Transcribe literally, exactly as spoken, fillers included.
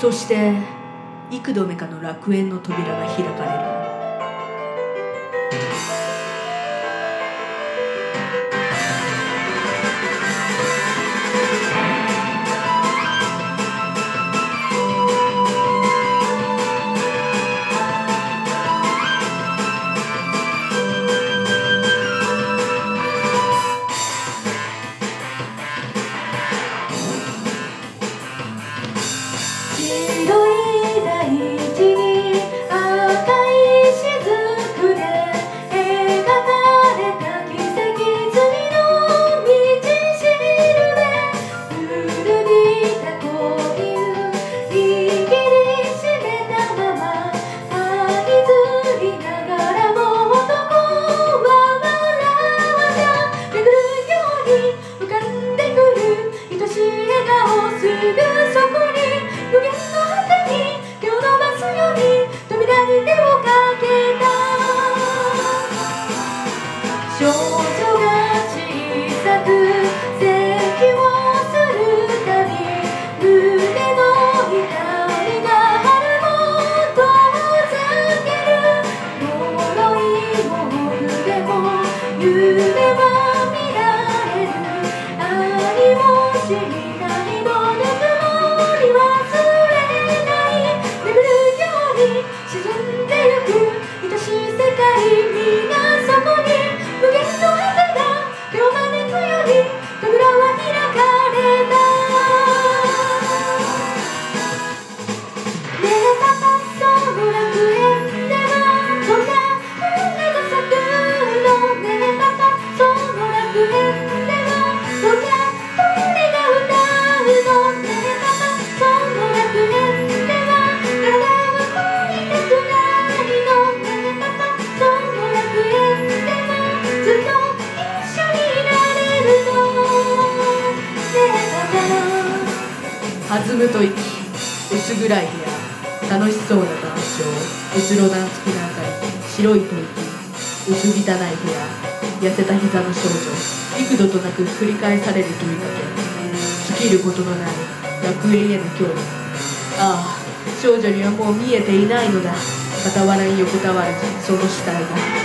そして幾度目かの楽園の扉が開かれる。少女が小さく咳をするたび胸の痛みが春も遠ざける。脆い毛布でも夢は見られる。愛も知りないのぬくもり忘れない眠るように沈んでゆく愛しい世界。皆そこに無限の果てが手を招くように扉は開かれた。ねえパパ、その楽園ではどんな花が咲くの。ねえパパ、その楽園ではどんな鳥が歌うの。ねえパパ、その楽園では体は恋たくないの。ねえパパ、その楽園ではずっと一緒にいられるの。ねえパパ。弾むと息、薄暗い部屋、楽しそうな談笑、うつろな月の明かり、白い吐息、薄汚い部屋、痩せた膝の少女、幾度となく繰り返される問いかけ、尽きることのない楽園への興味。ああ、少女にはもう見えていないのだ。傍らに横たわるその死体が。